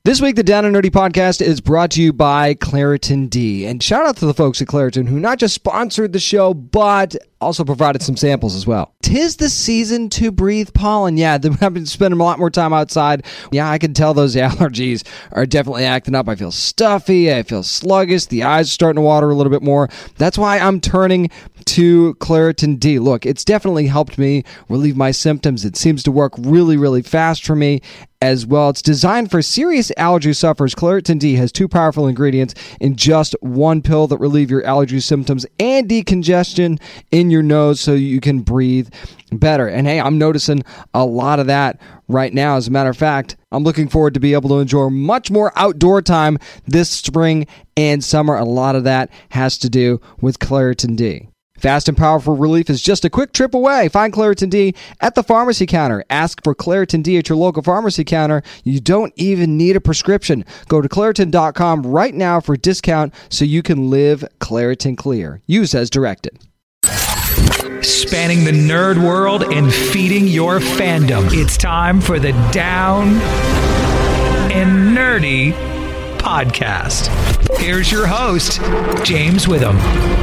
This week, the Down and Nerdy podcast is brought to you by Claritin D. And shout out to the folks at Claritin who not just sponsored the show, but also provided some samples as well. 'Tis the season to breathe pollen. Yeah, I've been spending a lot more time outside. Yeah, I can tell those allergies are definitely acting up. I feel stuffy. I feel sluggish. The eyes are starting to water a little bit more. That's why I'm turning to Claritin D. Look, it's definitely helped me relieve my symptoms. It seems to work really, really fast for me as well. It's designed for serious allergy sufferers. Claritin D has two powerful ingredients in just one pill that relieve your allergy symptoms and decongestion in your nose so you can breathe better. And hey, I'm noticing a lot of that right now. As a matter of fact, I'm looking forward to be able to enjoy much more outdoor time this spring and summer. A lot of that has to do with Claritin D. Fast and powerful relief is just a quick trip away. Find Claritin D at the pharmacy counter. Ask for Claritin D at your local pharmacy counter. You don't even need a prescription. Go to Claritin.com right now for a discount so you can live Claritin Clear. Use as directed. Spanning the nerd world and feeding your fandom. It's time for the Down and Nerdy podcast. Here's your host, James Witham.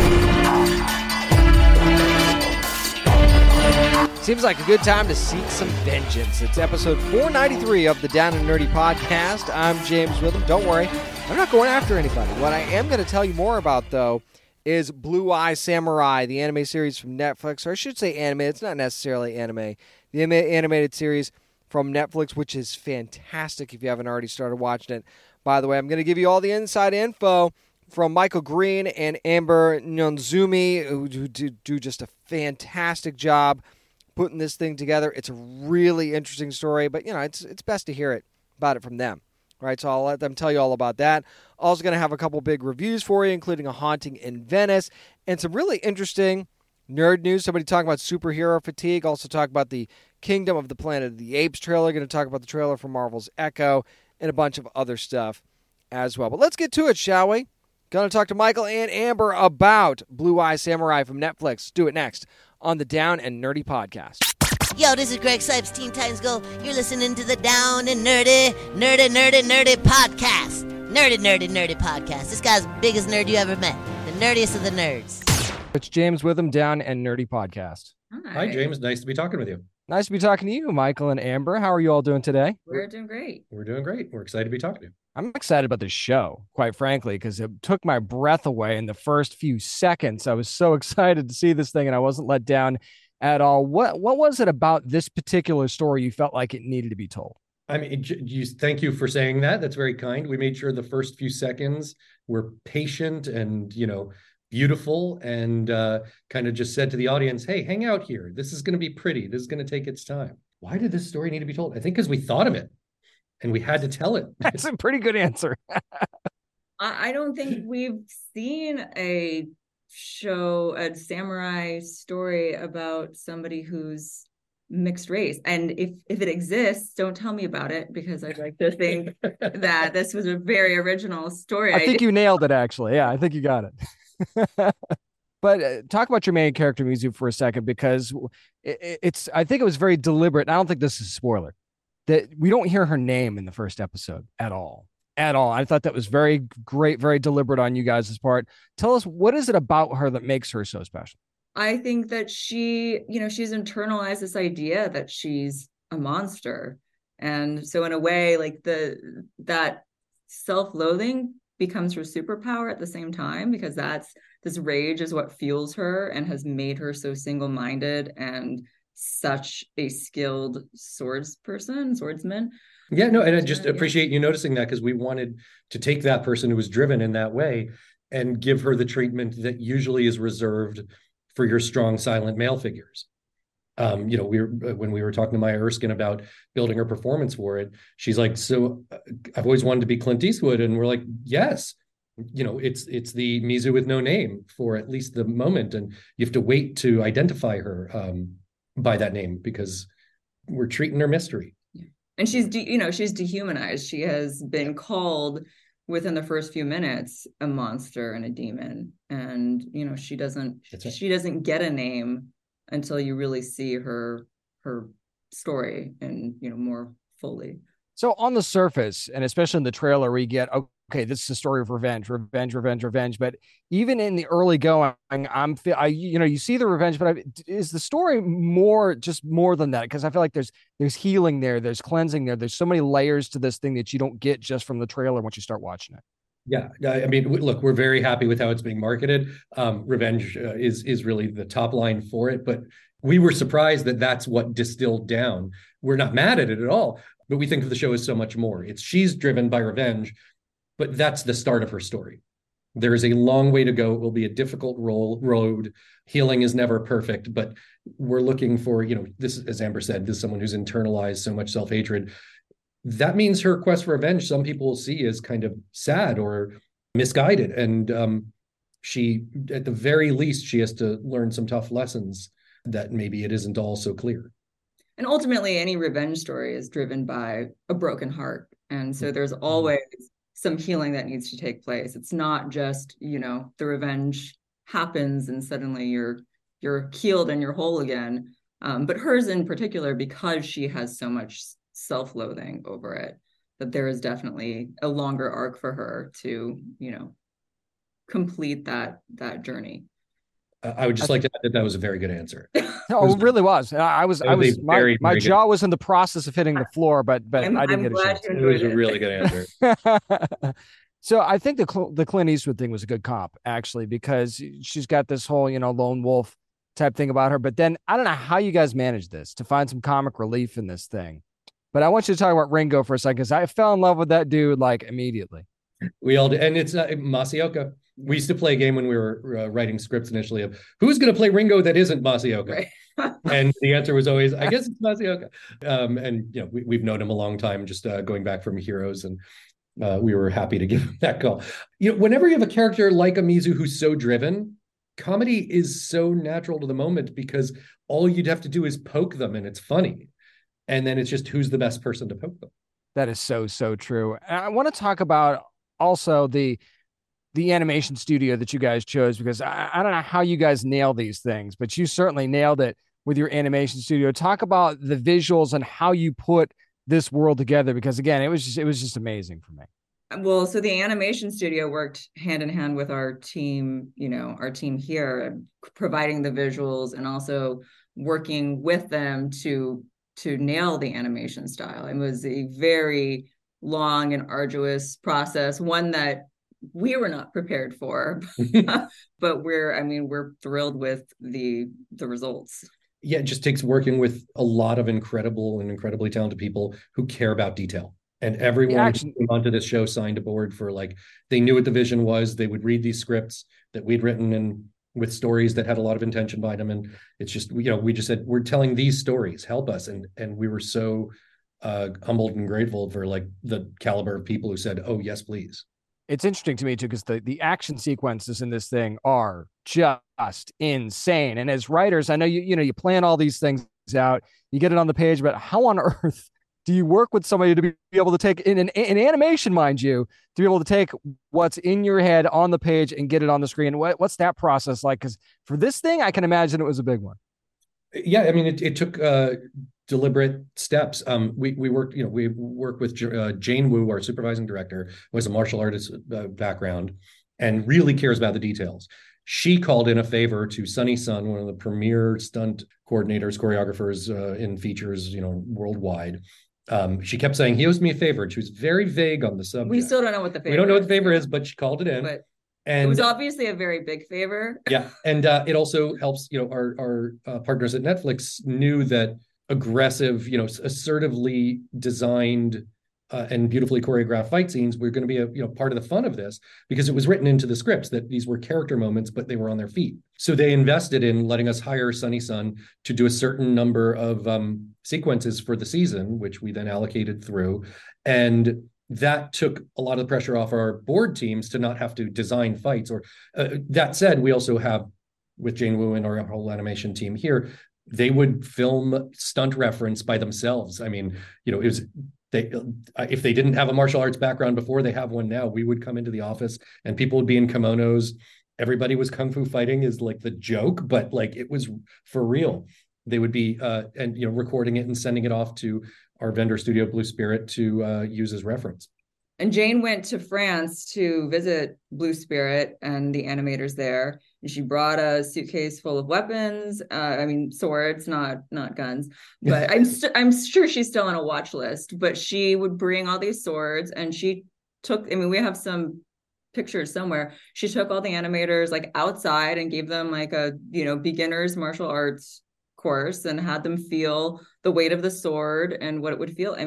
Seems like a good time to seek some vengeance. It's episode 493 of the Down and Nerdy podcast. I'm James Witham. Don't worry, I'm not going after anybody. What I am going to tell you more about, though, is Blue Eye Samurai, the anime series from Netflix, or I should say anime. It's not necessarily anime. The animated series from Netflix, which is fantastic if you haven't already started watching it. By the way, I'm going to give you all the inside info from Michael Green and Amber Nyonzumi, who do just a fantastic job putting this thing together. It's a really interesting story, but it's best to hear about it from them. Right, so I'll let them tell you all about that. Also going to have a couple big reviews for you, including A Haunting in Venice, and some really interesting nerd news. Somebody talking about superhero fatigue. Also talk about the Kingdom of the Planet of the Apes trailer. Going to talk about the trailer for Marvel's Echo and a bunch of other stuff as well. But let's get to it, shall we? Going to talk to Michael and Amber about Blue Eye Samurai from Netflix. Do it next on the Down and Nerdy podcast. Yo, this is Greg Sipes, Teen Titans Go. You're listening to the Down and Nerdy podcast. Nerdy podcast. This guy's the biggest nerd you ever met. The nerdiest of the nerds. It's James Witham, Down and Nerdy podcast. Hi, James. Nice to be talking with you. Nice to be talking to you, Michael and Amber. How are you all doing today? We're doing great. We're doing great. We're excited to be talking to you. I'm excited about this show, quite frankly, because it took my breath away in the first few seconds. I was so excited to see this thing, and I wasn't let down at all. What was it about this particular story you felt like it needed to be told? I mean, thank you for saying that. That's very kind. We made sure the first few seconds were patient and, beautiful, and kind of just said to the audience, hey, hang out here. This is going to be pretty. This is going to take its time. Why did this story need to be told? I think because we thought of it and we had to tell it. That's a pretty good answer. I don't think we've seen a samurai story about somebody who's mixed race, and if it exists, don't tell me about it, because I'd like to think that this was a very original story. I think you nailed it, actually. Yeah, I think you got it. But talk about your main character, Mizu, for a second, because I think it was very deliberate, and I don't think this is a spoiler, that we don't hear her name in the first episode at all. I thought that was very great, very deliberate on you guys' part. Tell us, what is it about her that makes her so special? I think that she's internalized this idea that she's a monster. And so in a way, like that self-loathing becomes her superpower at the same time, because this rage is what fuels her and has made her so single-minded and such a skilled swordsman. Yeah, no, and I just appreciate you noticing that, because we wanted to take that person who was driven in that way and give her the treatment that usually is reserved for your strong, silent male figures. When we were talking to Maya Erskine about building her performance for it, she's like, so I've always wanted to be Clint Eastwood. And we're like, yes, it's the Mizu with no name for at least the moment. And you have to wait to identify her by that name, because we're treating her mystery. And she's dehumanized. She has been called within the first few minutes a monster and a demon, and she doesn't get a name until you really see her story and more fully. So on the surface, and especially in the trailer, we get, okay, this is a story of revenge, revenge, revenge, revenge. But even in the early going, you see the revenge, but is the story more than that? Because I feel like there's healing there, there's cleansing there, there's so many layers to this thing that you don't get just from the trailer once you start watching it. Yeah, I mean, look, we're very happy with how it's being marketed. Revenge is really the top line for it, but we were surprised that that's what distilled down. We're not mad at it at all, but we think of the show as so much more. She's driven by revenge, but that's the start of her story. There is a long way to go. It will be a difficult road. Healing is never perfect, but we're looking for, this, as Amber said, this is someone who's internalized so much self-hatred. That means her quest for revenge, some people will see as kind of sad or misguided. And she, at the very least, she has to learn some tough lessons that maybe it isn't all so clear. And ultimately, any revenge story is driven by a broken heart. And so there's always some healing that needs to take place. It's not just, the revenge happens and suddenly you're healed and you're whole again. But hers in particular, because she has so much self-loathing over it, that there is definitely a longer arc for her to, complete that journey. I would just like to add that was a very good answer. No, it really was. My jaw was in the process of hitting the floor, but I didn't get a chance. It was a really good answer. So I think the Clint Eastwood thing was a good comp, actually, because she's got this whole, lone wolf type thing about her. But then I don't know how you guys managed this to find some comic relief in this thing. But I want you to talk about Ringo for a second, because I fell in love with that dude like immediately. We all did. And it's Masaoka. We used to play a game when we were writing scripts initially of who's going to play Ringo that isn't Masaoka. Right. And the answer was always, I guess it's Masaoka. And we've known him a long time, just going back from Heroes, and we were happy to give him that call. Whenever you have a character like Amizu who's so driven, comedy is so natural to the moment, because all you'd have to do is poke them and it's funny. And then it's just who's the best person to poke them. That is so, so true. And I want to talk about also the animation studio that you guys chose, because I don't know how you guys nail these things, but you certainly nailed it with your animation studio. Talk about the visuals and how you put this world together, because again, it was just amazing for me. Well, so the animation studio worked hand in hand with our team, our team here, providing the visuals and also working with them to nail the animation style. It was a very long and arduous process, one that we were not prepared for, but we're thrilled with the results. Yeah, it just takes working with a lot of incredibly talented people who care about detail. And everyone who came onto this show signed aboard for, they knew what the vision was. They would read these scripts that we'd written and with stories that had a lot of intention behind them. And it's just, we just said, we're telling these stories, help us. And we were so humbled and grateful for the caliber of people who said, oh, yes, please. It's interesting to me too, because the action sequences in this thing are just insane. And as writers, I know you plan all these things out, you get it on the page, but how on earth do you work with somebody to be able to take in animation, mind you, to be able to take what's in your head on the page and get it on the screen? What's that process like? Because for this thing, I can imagine it was a big one. Yeah, I mean, it took deliberate steps. We worked with Jane Wu, our supervising director, who has a martial artist background and really cares about the details. She called in a favor to Sunny Sun, one of the premier stunt coordinators, choreographers in features, worldwide. She kept saying, he owes me a favor. And she was very vague on the subject. We still don't know what the favor is. We don't know what the favor is, but she called it in. And it was obviously a very big favor. Yeah. And it also helps, our partners at Netflix knew that aggressive, assertively designed and beautifully choreographed fight scenes were going to be a part of the fun of this, because it was written into the scripts that these were character moments, but they were on their feet. So they invested in letting us hire Sunny Sun to do a certain number of sequences for the season, which we then allocated through. And that took a lot of the pressure off our board teams to not have to design fights. Or that said, we also have, with Jane Wu and our whole animation team here, they would film stunt reference by themselves. I mean, it was if they didn't have a martial arts background before, they have one now. We would come into the office and people would be in kimonos. Everybody was kung fu fighting is the joke, but it was for real. They would be recording it and sending it off to our vendor studio, Blue Spirit, to use as reference. And Jane went to France to visit Blue Spirit and the animators there. And she brought a suitcase full of weapons. Swords, not guns. But I'm sure she's still on a watch list. But she would bring all these swords, and she took. We have some pictures somewhere. She took all the animators like outside and gave them like a beginner's martial arts course and had them feel the weight of the sword and what it would feel.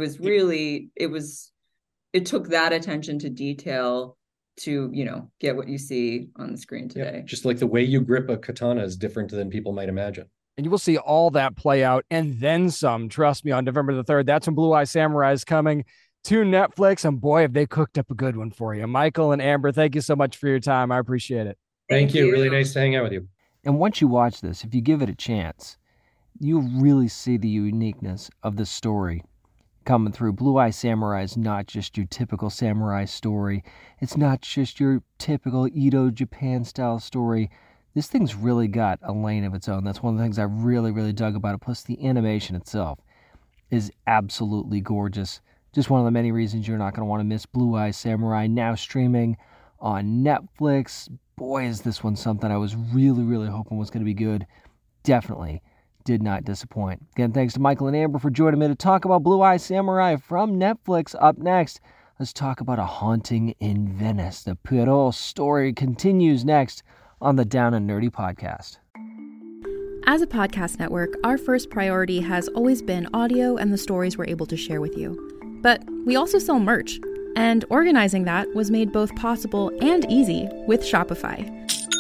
It took that attention to detail to, get what you see on the screen today. Yeah, just like the way you grip a katana is different than people might imagine. And you will see all that play out and then some. Trust me, on November the 3rd, that's when Blue Eye Samurai is coming to Netflix. And boy, have they cooked up a good one for you. Michael and Amber, thank you so much for your time. I appreciate it. Thank you. Really nice to hang out with you. And once you watch this, if you give it a chance, you'll really see the uniqueness of the story coming through. Blue Eye Samurai is not just your typical samurai story. It's not just your typical Edo Japan style story. This thing's really got a lane of its own. That's one of the things I really, really dug about it. Plus, the animation itself is absolutely gorgeous. Just one of the many reasons you're not going to want to miss Blue Eye Samurai, now streaming on Netflix. Boy, is this one something I was really, really hoping was going to be good. Definitely did not disappoint. Again, thanks to Michael and Amber for joining me to talk about Blue Eye Samurai from Netflix. Up next, let's talk about A Haunting in Venice. The Poirot story continues next on the Down and Nerdy podcast. As a podcast network, our first priority has always been audio and the stories we're able to share with you. But we also sell merch, and organizing that was made both possible and easy with Shopify.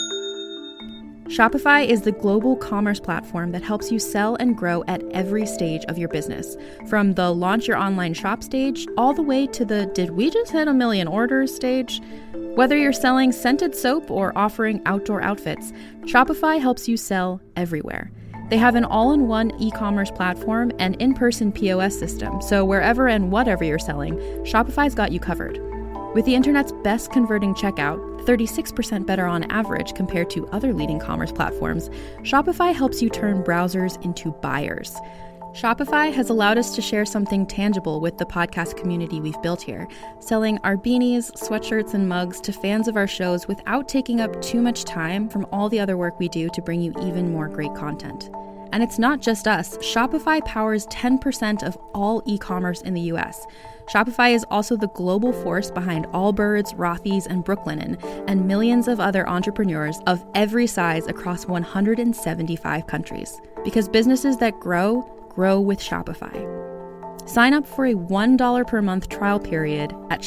Shopify is the global commerce platform that helps you sell and grow at every stage of your business, from the launch your online shop stage all the way to the did we just hit 1 million orders stage. Whether you're selling scented soap or offering outdoor outfits, Shopify helps you sell everywhere. They have an all-in-one e-commerce platform and in-person POS system, so wherever and whatever you're selling, Shopify's got you covered. With the internet's best converting checkout, 36% better on average compared to other leading commerce platforms, Shopify helps you turn browsers into buyers. Shopify has allowed us to share something tangible with the podcast community we've built here, selling our beanies, sweatshirts, and mugs to fans of our shows without taking up too much time from all the other work we do to bring you even more great content. And it's not just us. Shopify powers 10% of all e-commerce in the US. Shopify is also the global force behind Allbirds, Rothy's, and Brooklinen, and millions of other entrepreneurs of every size across 175 countries. Because businesses that grow with Shopify. Sign up for a $1 per month trial period at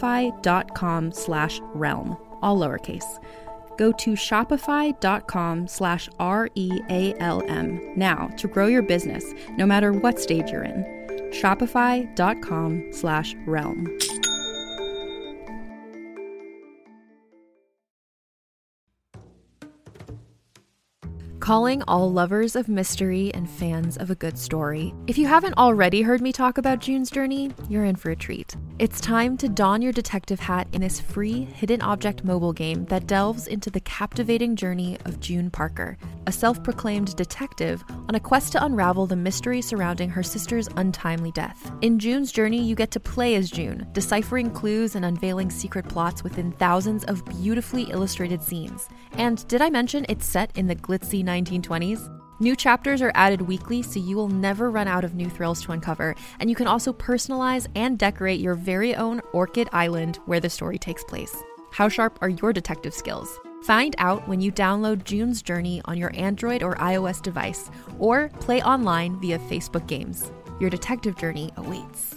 shopify.com/realm, all lowercase. Go to shopify.com/REALM now to grow your business, no matter what stage you're in. Shopify.com/realm. Calling all lovers of mystery and fans of a good story. If you haven't already heard me talk about June's Journey, you're in for a treat. It's time to don your detective hat in this free hidden object mobile game that delves into the captivating journey of June Parker, a self-proclaimed detective on a quest to unravel the mystery surrounding her sister's untimely death. In June's Journey, you get to play as June, deciphering clues and unveiling secret plots within thousands of beautifully illustrated scenes. And did I mention it's set in the glitzy 1920s? New chapters are added weekly, so you will never run out of new thrills to uncover, and you can also personalize and decorate your very own Orchid Island where the story takes place. How sharp are your detective skills? Find out when you download June's Journey on your Android or iOS device, or play online via Facebook Games. Your detective journey awaits.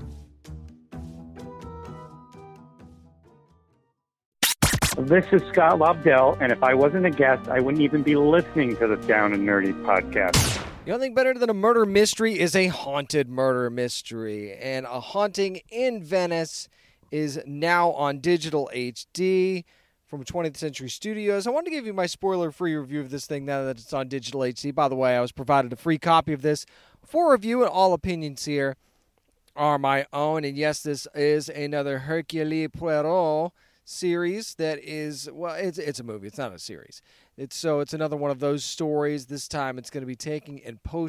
This is Scott Lobdell, and if I wasn't a guest, I wouldn't even be listening to the Down and Nerdy podcast. The only thing better than a murder mystery is a haunted murder mystery. And A Haunting in Venice is now on digital HD from 20th Century Studios. I wanted to give you my spoiler-free review of this thing now that it's on digital HD. By the way, I was provided a free copy of this for review, and all opinions here are my own. And yes, this is another Hercule Poirot series that is, well, it's a movie. It's not a series. It's another one of those stories. This time it's going to be taking in post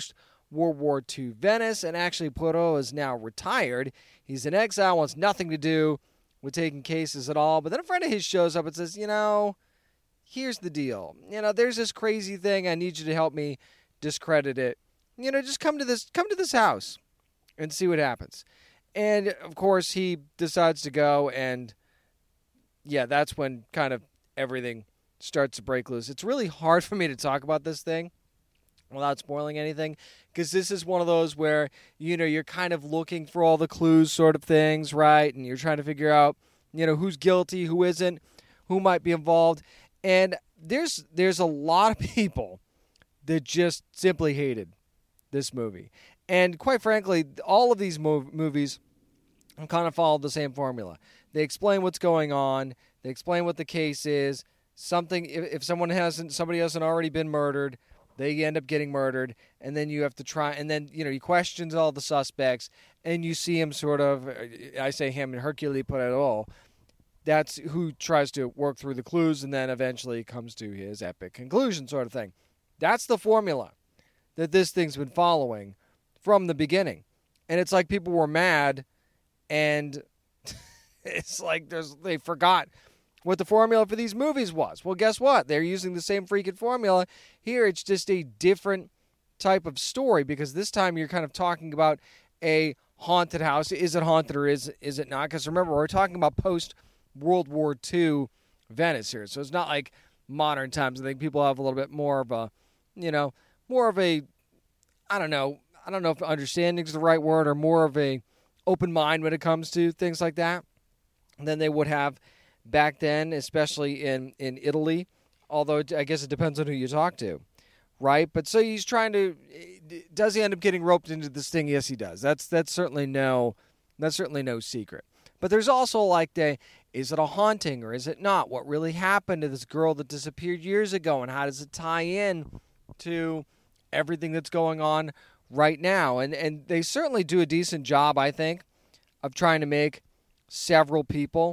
World War II Venice, and actually Poirot is now retired. He's in exile, wants nothing to do with taking cases at all. But then a friend of his shows up and says, here's the deal. There's this crazy thing. I need you to help me discredit it. Just come to this house and see what happens. And, of course, he decides to go, and, yeah, that's when kind of everything starts to break loose. It's really hard for me to talk about this thing without spoiling anything, because this is one of those where, you're kind of looking for all the clues sort of things, right? And you're trying to figure out, who's guilty, who isn't, who might be involved. And there's a lot of people that just simply hated this movie. And quite frankly, all of these movies kind of follow the same formula. They explain what's going on. They explain what the case is. If somebody hasn't already been murdered, they end up getting murdered, and then you have to try, and then, he questions all the suspects, and you see him sort of, I say him, and Hercule Poirot, that's who tries to work through the clues, and then eventually comes to his epic conclusion sort of thing. That's the formula that this thing's been following from the beginning. And it's like people were mad, and it's like they forgot what the formula for these movies was. Well, guess what? They're using the same freaking formula. Here, it's just a different type of story, because this time you're kind of talking about a haunted house. Is it haunted or is it not? Because remember, we're talking about post-World War II Venice here. So it's not like modern times. I think people have a little bit more of a, I don't know if understanding is the right word, or more of a open mind when it comes to things like that than they would have back then, especially in Italy, although I guess it depends on who you talk to, right? But so he's trying to, does he end up getting roped into this thing? Yes, he does. That's certainly no secret. But there's also like is it a haunting or is it not? What really happened to this girl that disappeared years ago, and how does it tie in to everything that's going on right now? And they certainly do a decent job, I think, of trying to make several people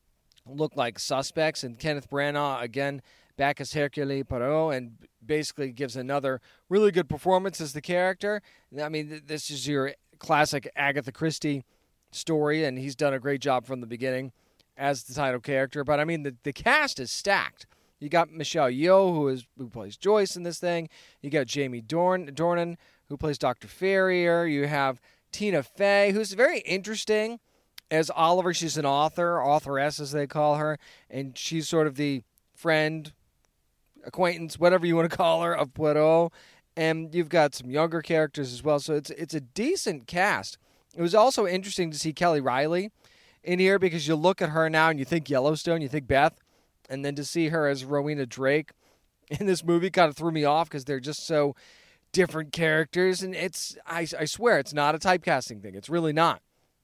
look like suspects. And Kenneth Branagh, again, back as Hercule Poirot, and basically gives another really good performance as the character. I mean, this is your classic Agatha Christie story, and he's done a great job from the beginning as the title character. But, I mean, the cast is stacked. You got Michelle Yeoh, who plays Joyce in this thing. You got Jamie Dornan, who plays Dr. Ferrier. You have Tina Fey, who's very interesting as Oliver. She's an authoress as they call her, and she's sort of the friend, acquaintance, whatever you want to call her, of Poirot. And you've got some younger characters as well, so it's a decent cast. It was also interesting to see Kelly Riley in here, because you look at her now and you think Yellowstone, you think Beth, and then to see her as Rowena Drake in this movie kind of threw me off, because they're just so different characters, and I swear it's not a typecasting thing. It's really not.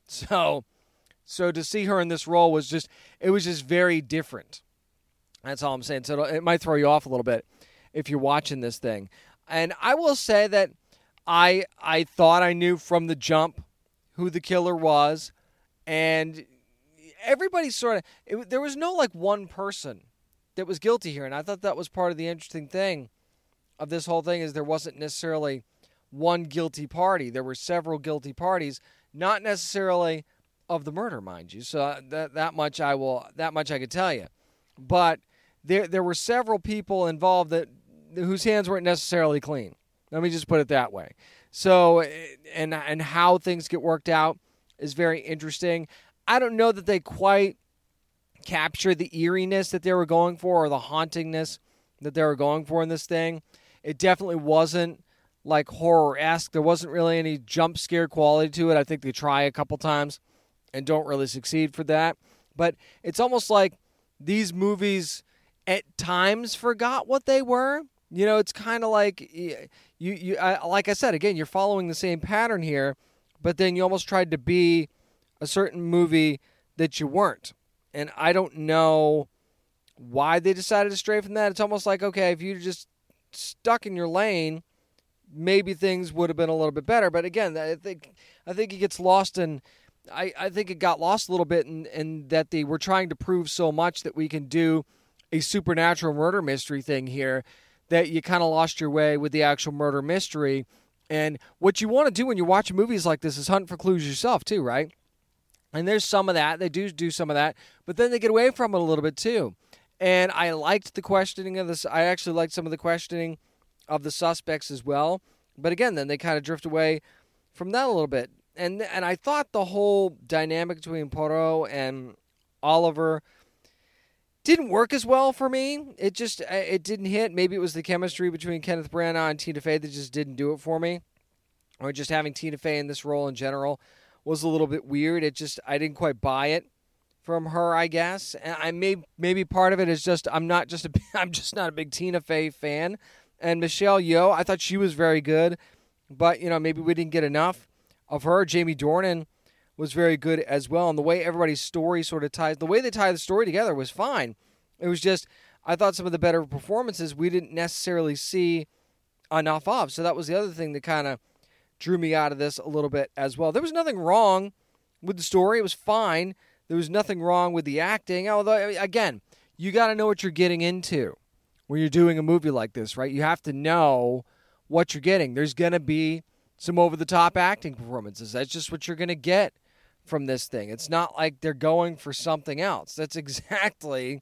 So to see her in this role was just very different. That's all I'm saying. So it might throw you off a little bit if you're watching this thing. And I will say that I thought I knew from the jump who the killer was, and everybody there was no like one person that was guilty here, and I thought that was part of the interesting thing of this whole thing, is there wasn't necessarily one guilty party. There were several guilty parties, not necessarily of the murder, mind you. So that much I could tell you. But there were several people involved whose hands weren't necessarily clean. Let me just put it that way. So and how things get worked out is very interesting. I don't know that they quite capture the eeriness that they were going for, or the hauntingness that they were going for in this thing. It definitely wasn't like horror-esque. There wasn't really any jump scare quality to it. I think they try a couple times and don't really succeed for that. But it's almost like these movies at times forgot what they were. It's kind of like, like I said, again, you're following the same pattern here, but then you almost tried to be a certain movie that you weren't. And I don't know why they decided to stray from that. It's almost like, okay, if you just stuck in your lane, maybe things would have been a little bit better. But again, I think it gets lost in. I think it got lost a little bit in that they were trying to prove so much that we can do a supernatural murder mystery thing here, that you kind of lost your way with the actual murder mystery, And what you want to do when you're watching movies like this is hunt for clues yourself too, right? And there's some of that. They do some of that. But then they get away from it a little bit too. And I liked the questioning of this. I actually liked some of the questioning of the suspects as well. But again, then they kind of drift away from that a little bit. And I thought the whole dynamic between Poirot and Oliver didn't work as well for me. It didn't hit. Maybe it was the chemistry between Kenneth Branagh and Tina Fey that just didn't do it for me. Or just having Tina Fey in this role in general was a little bit weird. I didn't quite buy it from her, I guess. And maybe part of it is just I'm just not a big Tina Fey fan. And Michelle Yeoh, I thought she was very good, but maybe we didn't get enough of her. Jamie Dornan was very good as well, and the way everybody's story sort of ties, the way they tie the story together was fine. It was just I thought some of the better performances we didn't necessarily see enough of. So that was the other thing that kind of drew me out of this a little bit as well. There was nothing wrong with the story. It was fine. There was nothing wrong with the acting. Although, again, you got to know what you're getting into when you're doing a movie like this, right? You have to know what you're getting. There's going to be some over-the-top acting performances. That's just what you're going to get from this thing. It's not like they're going for something else. That's exactly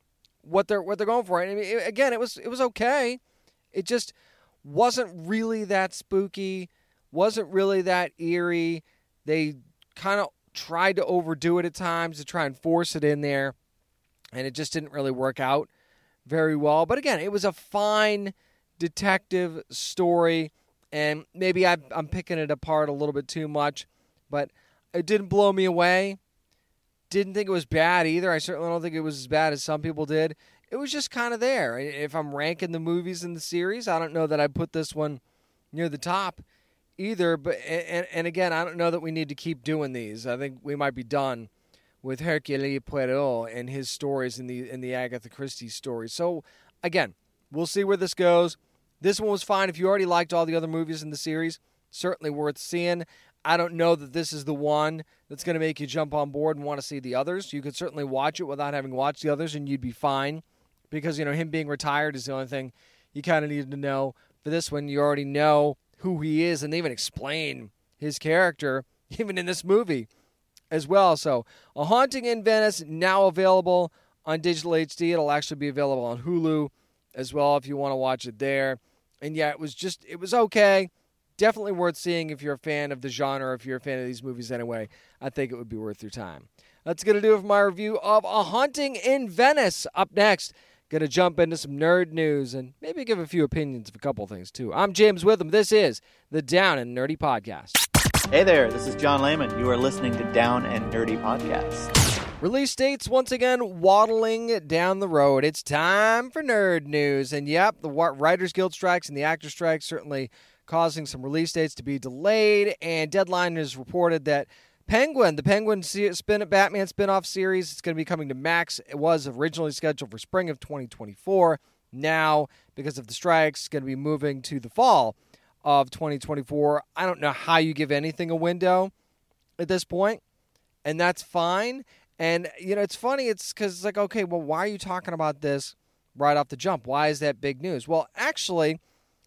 what they're going for. I mean, again, it was okay. It just wasn't really that spooky, wasn't really that eerie. They kind of tried to overdo it at times to try and force it in there, and it just didn't really work out very well. But again, it was a fine detective story, and maybe I'm picking it apart a little bit too much, but it didn't blow me away. Didn't think it was bad either. I certainly don't think it was as bad as some people did. It was just kind of there. If I'm ranking the movies in the series, I don't know that I'd put this one near the top either. But and again, I don't know that we need to keep doing these. I think we might be done with Hercule Poirot and his stories in the Agatha Christie stories. So again, we'll see where this goes. This one was fine. If you already liked all the other movies in the series, certainly worth seeing. I don't know that this is the one that's going to make you jump on board and want to see the others. You could certainly watch it without having watched the others, and you'd be fine. Because, him being retired is the only thing you kind of needed to know. For this one, you already know who he is, and they even explain his character, even in this movie as well. So, A Haunting in Venice, now available on digital HD. It'll actually be available on Hulu as well if you want to watch it there. And yeah, it was okay. Definitely worth seeing if you're a fan of the genre, if you're a fan of these movies anyway. I think it would be worth your time. That's going to do it for my review of A Haunting in Venice. Up next, going to jump into some nerd news and maybe give a few opinions of a couple things too. I'm James Witham. This is the Down and Nerdy Podcast. Hey there, this is John Lehman. You are listening to Down and Nerdy Podcast. Release dates once again waddling down the road. It's time for nerd news. And yep, the Writers Guild strikes and the actor strikes certainly causing some release dates to be delayed. And Deadline has reported that Penguin, the Penguin Batman spin-off series, it's going to be coming to Max. It was originally scheduled for spring of 2024. Now, because of the strikes, it's going to be moving to the fall of 2024. I don't know how you give anything a window at this point, and that's fine. And, it's funny. It's because it's like, okay, well, why are you talking about this right off the jump? Why is that big news? Well, actually,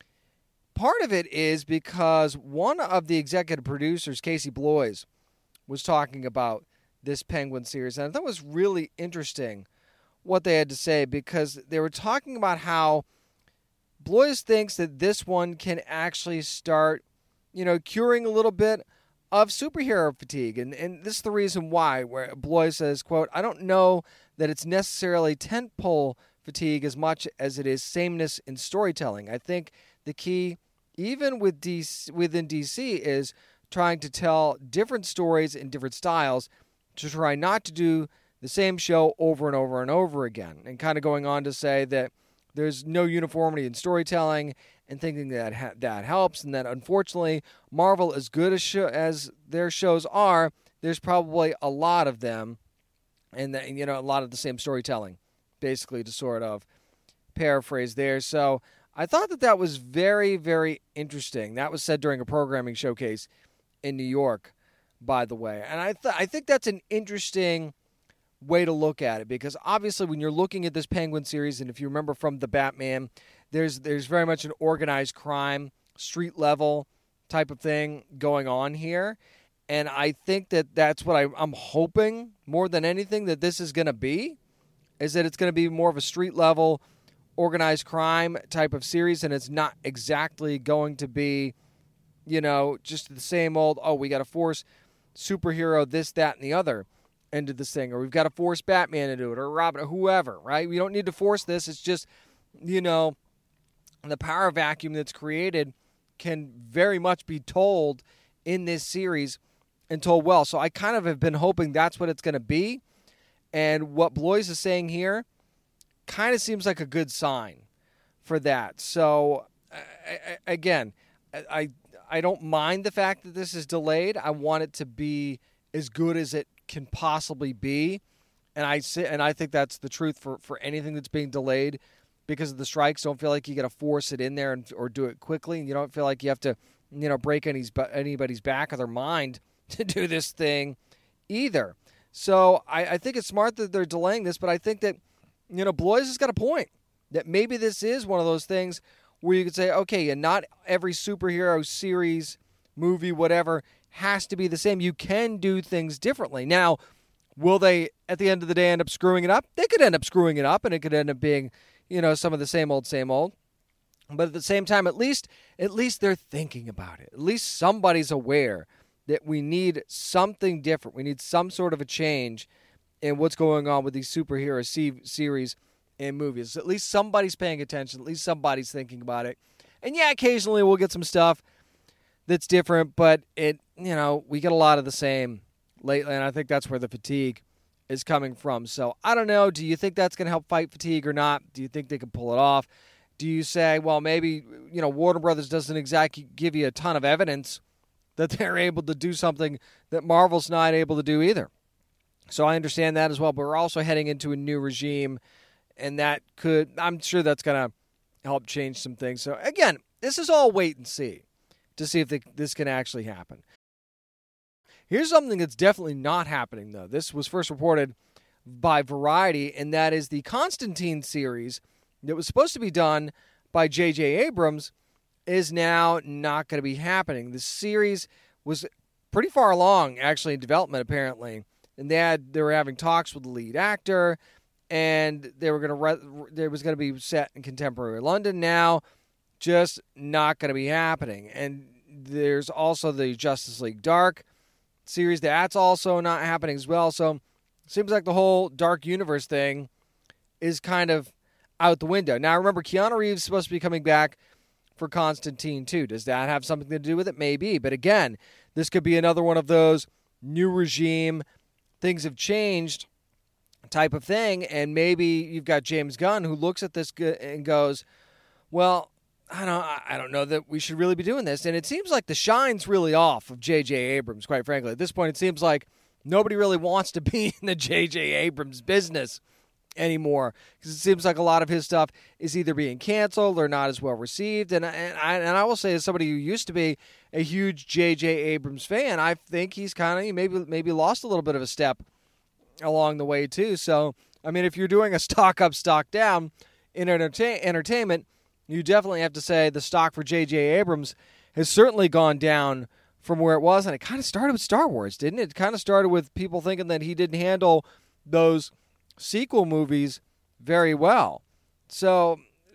part of it is because one of the executive producers, Casey Bloys, was talking about this Penguin series. And I thought it was really interesting what they had to say, because they were talking about how Bloys thinks that this one can actually start, curing a little bit of superhero fatigue. And this is the reason why, where Bloys says, quote, "I don't know that it's necessarily tentpole fatigue as much as it is sameness in storytelling. I think the key, even with within DC, is trying to tell different stories in different styles to try not to do the same show over and over and over again." And kind of going on to say that there's no uniformity in storytelling and thinking that that helps, and that unfortunately Marvel, as good as their shows are, there's probably a lot of them, and that, a lot of the same storytelling, basically, to sort of paraphrase there. So I thought that was very, very interesting. That was said during a programming showcase in New York, by the way. And I think that's an interesting way to look at it, because obviously when you're looking at this Penguin series, and if you remember from the Batman, there's very much an organized crime, street level type of thing going on here. And I think that that's what I'm hoping more than anything that this is going to be, is that it's going to be more of a street level organized crime type of series, and it's not exactly going to be, just the same old, we got to force superhero this, that, and the other into this thing, or we've got to force Batman to do it, or Robin, or whoever, right? We don't need to force this. It's just, the power vacuum that's created can very much be told in this series and told well. So I kind of have been hoping that's what it's going to be. And what Blois is saying here kind of seems like a good sign for that. So, again, I don't mind the fact that this is delayed. I want it to be as good as it can possibly be. And I think that's the truth for anything that's being delayed because of the strikes. Don't feel like you got to force it in there or do it quickly. And you don't feel like you have to, break anybody's back or their mind to do this thing either. So I think it's smart that they're delaying this, but I think that, Blois has got a point that maybe this is one of those things where you could say, okay, and not every superhero series, movie, whatever, has to be the same. You can do things differently. Now, will they, at the end of the day, end up screwing it up? They could end up screwing it up, and it could end up being, some of the same old. But at the same time, at least they're thinking about it. At least somebody's aware that we need something different. We need some sort of a change in what's going on with these superhero series and movies. At least somebody's paying attention. At least somebody's thinking about it. And yeah, occasionally we'll get some stuff that's different, but we get a lot of the same lately, and I think that's where the fatigue is coming from. So I don't know. Do you think that's going to help fight fatigue or not? Do you think they can pull it off? Do you say, well, maybe, Warner Brothers doesn't exactly give you a ton of evidence that they're able to do something that Marvel's not able to do either? So I understand that as well, but we're also heading into a new regime, and I'm sure that's going to help change some things. So again, this is all wait and see to see if this can actually happen. Here's something that's definitely not happening, though. This was first reported by Variety, and that is the Constantine series that was supposed to be done by J.J. Abrams is now not going to be happening. The series was pretty far along, actually, in development, apparently. And they were having talks with the lead actor, and it was going to be set in contemporary London now. Just not going to be happening. And there's also the Justice League Dark series. That's also not happening as well. So it seems like the whole Dark Universe thing is kind of out the window. Now, remember, Keanu Reeves is supposed to be coming back for Constantine 2. Does that have something to do with it? Maybe. But again, this could be another one of those new regime, things have changed type of thing. And maybe you've got James Gunn who looks at this and goes, well, I don't know that we should really be doing this. And it seems like the shine's really off of J.J. Abrams, quite frankly. At this point, it seems like nobody really wants to be in the J.J. Abrams business anymore, because it seems like a lot of his stuff is either being canceled or not as well received. And I will say, as somebody who used to be a huge J.J. Abrams fan, I think he's kind of maybe lost a little bit of a step along the way too. So, I mean, if you're doing a stock up, stock down in entertainment, you definitely have to say the stock for J.J. Abrams has certainly gone down from where it was. And it kind of started with Star Wars, didn't it? It kind of started with people thinking that he didn't handle those sequel movies very well. So,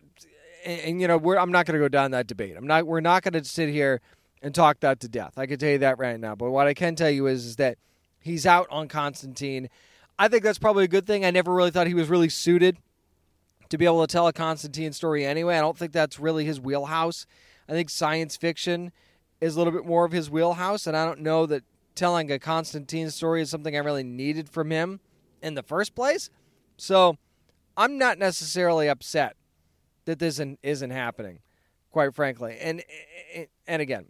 and I'm not going to go down that debate. We're not going to sit here and talk that to death. I can tell you that right now. But what I can tell you is that he's out on Constantine. I think that's probably a good thing. I never really thought he was really suited to be able to tell a Constantine story anyway. I don't think that's really his wheelhouse. I think science fiction is a little bit more of his wheelhouse, and I don't know that telling a Constantine story is something I really needed from him in the first place. So I'm not necessarily upset that this isn't happening, quite frankly. And again,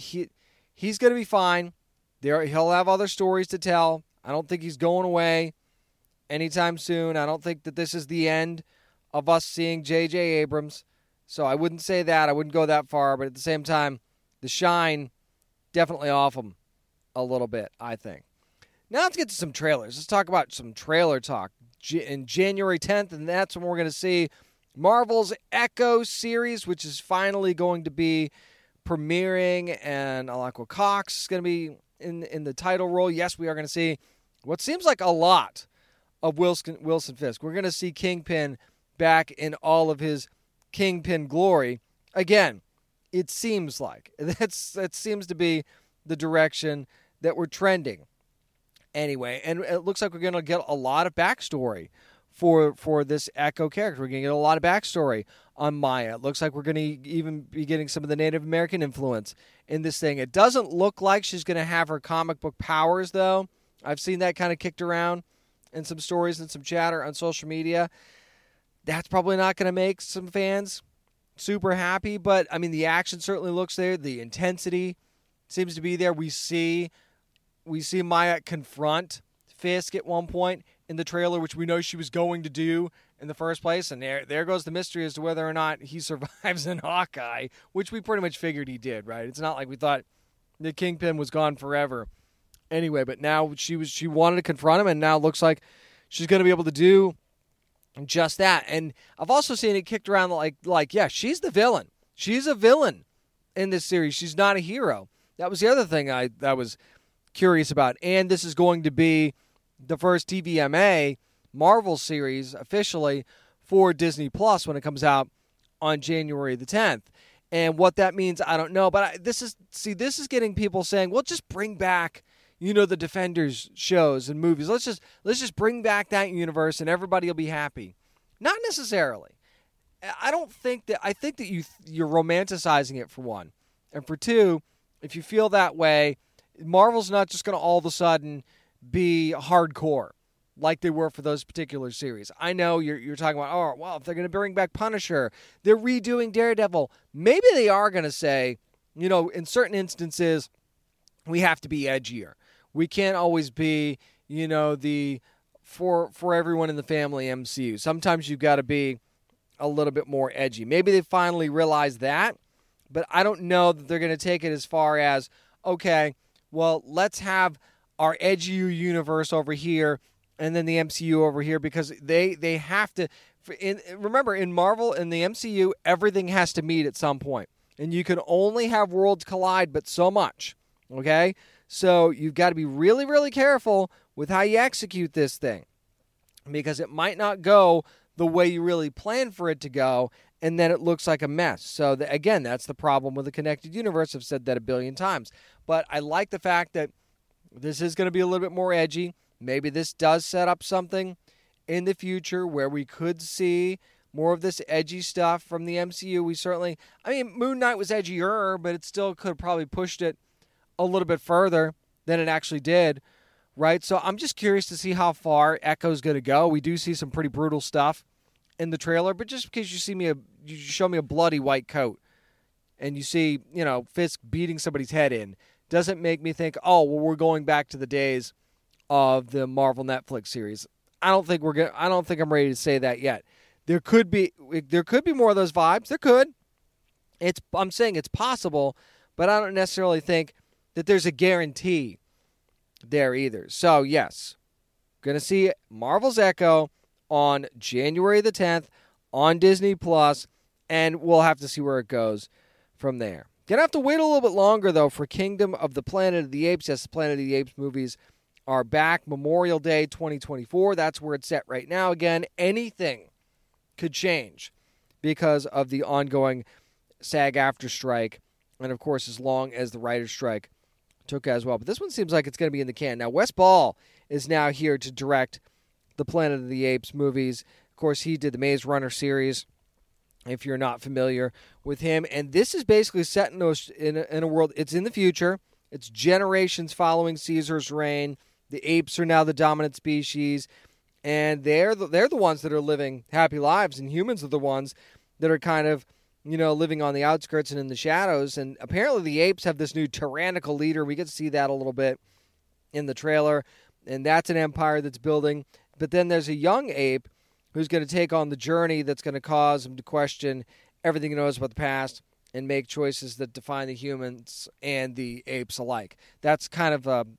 he's going to be fine. He'll have other stories to tell. I don't think he's going away anytime soon. I don't think that this is the end of us seeing J.J. Abrams. So I wouldn't say that. I wouldn't go that far. But at the same time, the shine definitely off him a little bit, I think. Now let's get to some trailers. Let's talk about some trailer talk. In January 10th, and that's when we're going to see Marvel's Echo series, which is finally going to be premiering, and Alaqua Cox is going to be in the title role. Yes, we are going to see what seems like a lot of Wilson Fisk. We're going to see Kingpin back in all of his Kingpin glory. Again, it seems like. That seems to be the direction that we're trending. Anyway, and it looks like we're going to get a lot of backstory for this Echo character. We're going to get a lot of backstory on Maya. It looks like we're going to even be getting some of the Native American influence in this thing. It doesn't look like she's going to have her comic book powers, though. I've seen that kind of kicked around in some stories and some chatter on social media. That's probably not going to make some fans super happy, but, I mean, the action certainly looks there. The intensity seems to be there. We see Maya confront Fisk at one point in the trailer, which we know she was going to do in the first place, and there goes the mystery as to whether or not he survives in Hawkeye, which we pretty much figured he did, right? It's not like we thought the Kingpin was gone forever. Anyway, but now she wanted to confront him, and now it looks like she's going to be able to do just that. And I've also seen it kicked around like yeah, she's the villain. She's a villain in this series. She's not a hero. That was the other thing I was curious about. And this is going to be the first TVMA Marvel series officially for Disney Plus when it comes out on January the 10th. And what that means, I don't know. But this is getting people saying, well, just bring back, the Defenders shows and movies. Let's just bring back that universe and everybody will be happy. Not necessarily. I think that you're romanticizing it, for one. And for two, if you feel that way, Marvel's not just going to all of a sudden be hardcore like they were for those particular series. I know you're talking about, oh, well, if they're going to bring back Punisher, they're redoing Daredevil. Maybe they are going to say, in certain instances, we have to be edgier. We can't always be, the for everyone in the family MCU. Sometimes you've got to be a little bit more edgy. Maybe they finally realize that, but I don't know that they're going to take it as far as, okay, well, let's have our edgier universe over here and then the MCU over here, because they have to. Remember, in Marvel, in the MCU, everything has to meet at some point. And you can only have worlds collide but so much, okay? So you've got to be really, really careful with how you execute this thing, because it might not go the way you really plan for it to go, and then it looks like a mess. So, again, that's the problem with the connected universe. I've said that a billion times. But I like the fact that this is going to be a little bit more edgy. Maybe this does set up something in the future where we could see more of this edgy stuff from the MCU. Moon Knight was edgier, but it still could have probably pushed it a little bit further than it actually did, right? So I'm just curious to see how far Echo's going to go. We do see some pretty brutal stuff in the trailer, but just because you show me a bloody white coat and you see, Fisk beating somebody's head in, doesn't make me think, oh, well, we're going back to the days of the Marvel Netflix series. I don't think I'm ready to say that yet. There could be more of those vibes. There could. I'm saying it's possible, but I don't necessarily think that there's a guarantee there either. So, yes, going to see Marvel's Echo on January the 10th on Disney Plus, and we'll have to see where it goes from there. Going to have to wait a little bit longer, though, for Kingdom of the Planet of the Apes. Yes, the Planet of the Apes movies are back. Memorial Day 2024. That's where it's set right now. Again, anything could change because of the ongoing SAG-AFTRA strike, and, of course, as long as the writer's strike took as well. But this one seems like it's going to be in the can. Now, Wes Ball is now here to direct the Planet of the Apes movies. Of course, he did the Maze Runner series, if you're not familiar with him. And this is basically set in a world, it's in the future. It's generations following Caesar's reign. The apes are now the dominant species, and they're the ones that are living happy lives, and humans are the ones that are kind of, living on the outskirts and in the shadows. And apparently the apes have this new tyrannical leader. We get to see that a little bit in the trailer, and that's an empire that's building. But then there's a young ape who's going to take on the journey that's going to cause him to question everything he knows about the past and make choices that define the humans and the apes alike. That's kind of a,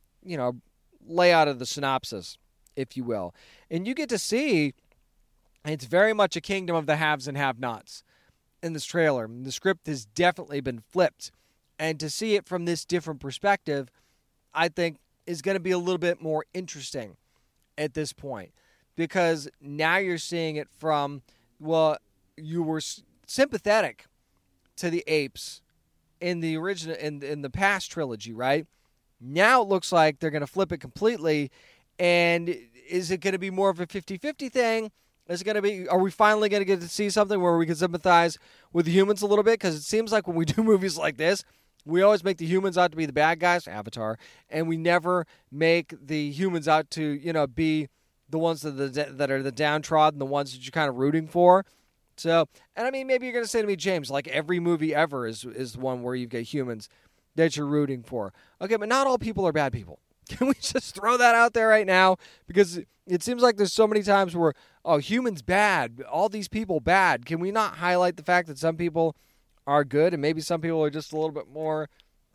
layout of the synopsis, if you will. And you get to see it's very much a kingdom of the haves and have-nots in this trailer. The script has definitely been flipped And to see it from this different perspective, I think is going to be a little bit more interesting at this point. Because now you're seeing it from, well, you were sympathetic to the apes in the original, in the past trilogy, right? Now it looks like they're going to flip it completely. And is it going to be more of a 50-50 thing? Is it going to be, are we finally going to get to see something where we can sympathize with the humans a little bit? Because it seems like when we do movies like this, we always make the humans out to be the bad guys, Avatar, and we never make the humans out to, be the ones that are the downtrodden, the ones that you're kind of rooting for. So, and I mean, maybe you're going to say to me, James, like every movie ever is one where you've got humans that you're rooting for. Okay, but not all people are bad people. Can we just throw that out there right now? Because it seems like there's so many times where, humans bad, all these people bad. Can we not highlight the fact that some people are good and maybe some people are just a little bit more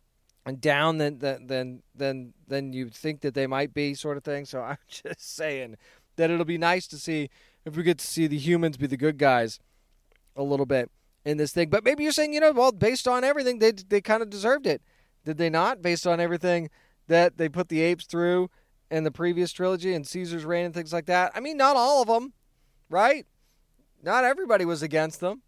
down than you think that they might be, sort of thing? So I'm just saying that it'll be nice to see if we get to see the humans be the good guys a little bit in this thing. But maybe you're saying, based on everything, they kind of deserved it. Did they not? Based on everything that they put the apes through in the previous trilogy and Caesar's reign and things like that. I mean, not all of them, right? Not everybody was against them.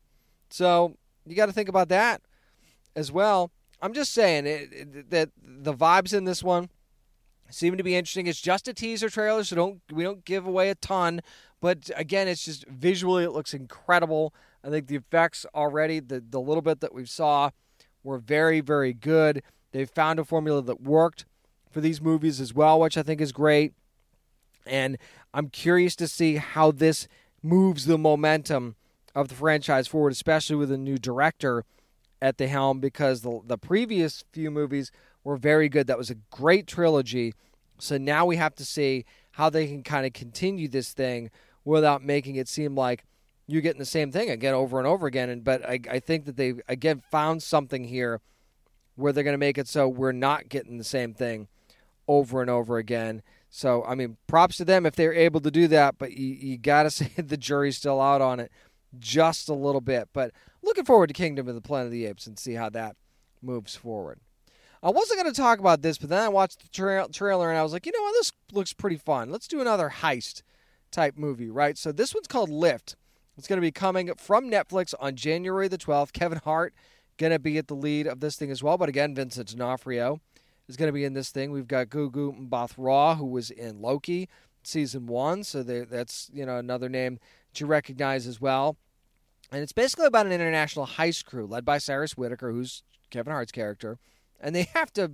So you got to think about that as well. I'm just saying that the vibes in this one seem to be interesting. It's just a teaser trailer, so we don't give away a ton. But again, it's just visually, it looks incredible. I think the effects already, the little bit that we saw, were very, very good. They've found a formula that worked for these movies as well, which I think is great. And I'm curious to see how this moves the momentum of the franchise forward, especially with a new director at the helm, because the previous few movies were very good. That was a great trilogy. So now we have to see how they can kind of continue this thing without making it seem like you're getting the same thing again over and over again. But I think that they've, again, found something here where they're going to make it so we're not getting the same thing over and over again. So, I mean, props to them if they're able to do that, but you got to say the jury's still out on it just a little bit. But looking forward to Kingdom of the Planet of the Apes and see how that moves forward. I wasn't going to talk about this, but then I watched the trailer and I was like, you know what, this looks pretty fun. Let's do another heist-type movie, right? So this one's called Lift. It's going to be coming from Netflix on January the 12th. Kevin Hart going to be at the lead of this thing as well, but again, Vincent D'Onofrio is going to be in this thing. We've got Gugu Mbatha-Raw, who was in Loki season 1, so that's another name that you recognize as well. And it's basically about an international heist crew led by Cyrus Whitaker, who's Kevin Hart's character, and they have to,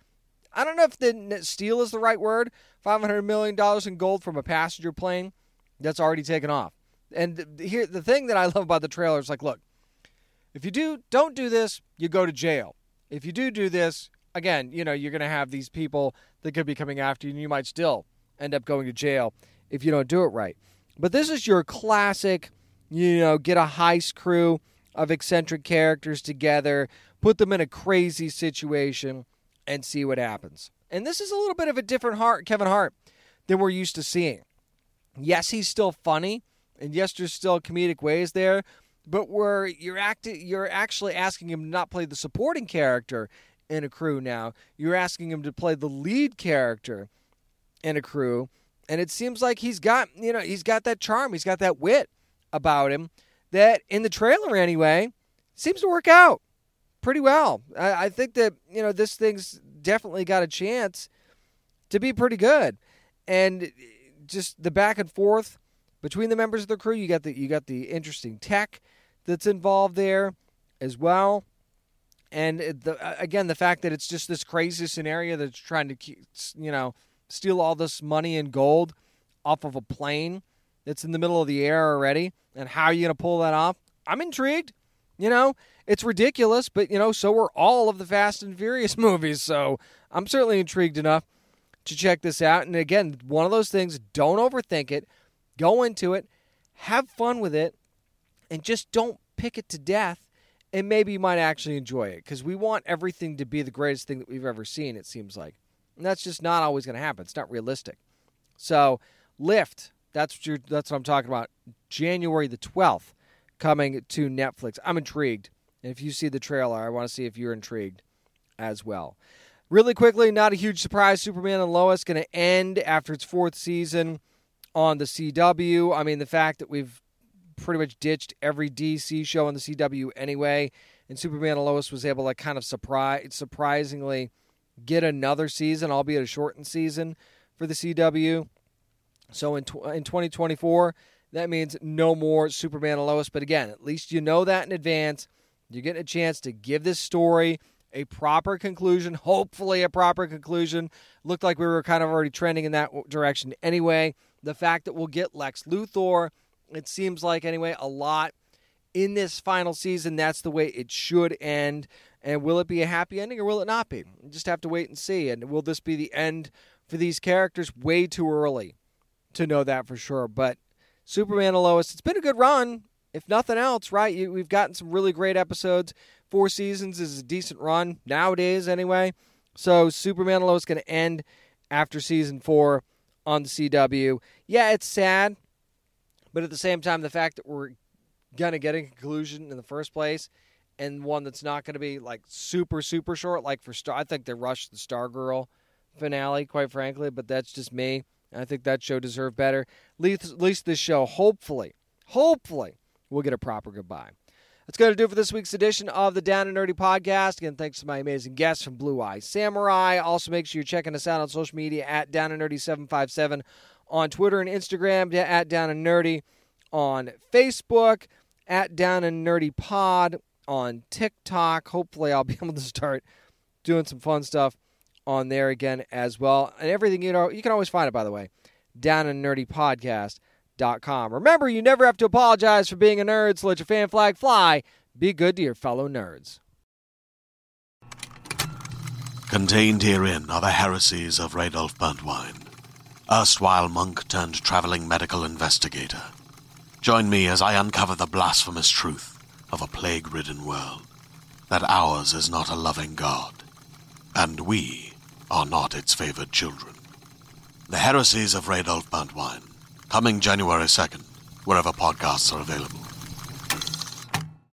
I don't know if the steal is the right word, $500 million in gold from a passenger plane that's already taken off. And here, the thing that I love about the trailer is like, look, if you don't do this, you go to jail. If you do this, again, you're going to have these people that could be coming after you, and you might still end up going to jail if you don't do it right. But this is your classic, get a heist crew of eccentric characters together, put them in a crazy situation, and see what happens. And this is a little bit of a different Kevin Hart than we're used to seeing. Yes, he's still funny, and yes, there's still comedic ways there, but where you're actually asking him to not play the supporting character in a crew now. You're asking him to play the lead character in a crew, and it seems like he's got that charm, he's got that wit about him that, in the trailer anyway, seems to work out pretty well. I think that, this thing's definitely got a chance to be pretty good. And just the back and forth between the members of the crew, you got the interesting tech that's involved there as well. And the fact that it's just this crazy scenario that's trying to, steal all this money and gold off of a plane that's in the middle of the air already. And how are you going to pull that off? I'm intrigued. It's ridiculous, but, so are all of the Fast and Furious movies. So I'm certainly intrigued enough to check this out. And again, one of those things, don't overthink it. Go into it. Have fun with it. And just don't pick it to death. And maybe you might actually enjoy it. Because we want everything to be the greatest thing that we've ever seen, it seems like. And that's just not always going to happen. It's not realistic. So, Lift, that's what I'm talking about. January the 12th, coming to Netflix. I'm intrigued. And if you see the trailer, I want to see if you're intrigued as well. Really quickly, not a huge surprise, Superman and Lois going to end after its 4th season on the CW. I mean, the fact that we've pretty much ditched every DC show on the CW anyway, and Superman and Lois was able to kind of surprisingly get another season, albeit a shortened season for the CW. So in 2024, that means no more Superman and Lois. But again, at least you know that in advance. You're getting a chance to give this story a proper conclusion, hopefully a proper conclusion. Looked like we were kind of already trending in that direction anyway. The fact that we'll get Lex Luthor, it seems like anyway, a lot in this final season. That's the way it should end. And will it be a happy ending or will it not be? You just have to wait and see. And will this be the end for these characters? Way too early to know that for sure. But Superman and Lois, it's been a good run. If nothing else, right? We've gotten some really great episodes. 4 seasons is a decent run nowadays anyway. So Superman and Lois is going to end after season 4 on the CW. Yeah, it's sad. But at the same time, the fact that we're going to get a conclusion in the first place and one that's not going to be like super, super short, like for Star, I think they rushed the Stargirl finale, quite frankly, but that's just me. I think that show deserved better. At least this show, hopefully, we'll get a proper goodbye. That's going to do it for this week's edition of the Down and Nerdy Podcast. Again, thanks to my amazing guests from Blue Eye Samurai. Also, make sure you're checking us out on social media at Down and Nerdy 757 on Twitter and Instagram, at Down and Nerdy on Facebook, at Down and Nerdy Pod on TikTok. Hopefully, I'll be able to start doing some fun stuff on there again as well. And everything, you can always find it, by the way, downandnerdypodcast.com. Remember, you never have to apologize for being a nerd, so let your fan flag fly. Be good to your fellow nerds. Contained herein are the heresies of Radolf Burntwine, erstwhile monk turned traveling medical investigator. Join me as I uncover the blasphemous truth of a plague-ridden world, that ours is not a loving God, and we are not its favored children. The Heresies of Radolf Burntwine, coming January 2nd, wherever podcasts are available.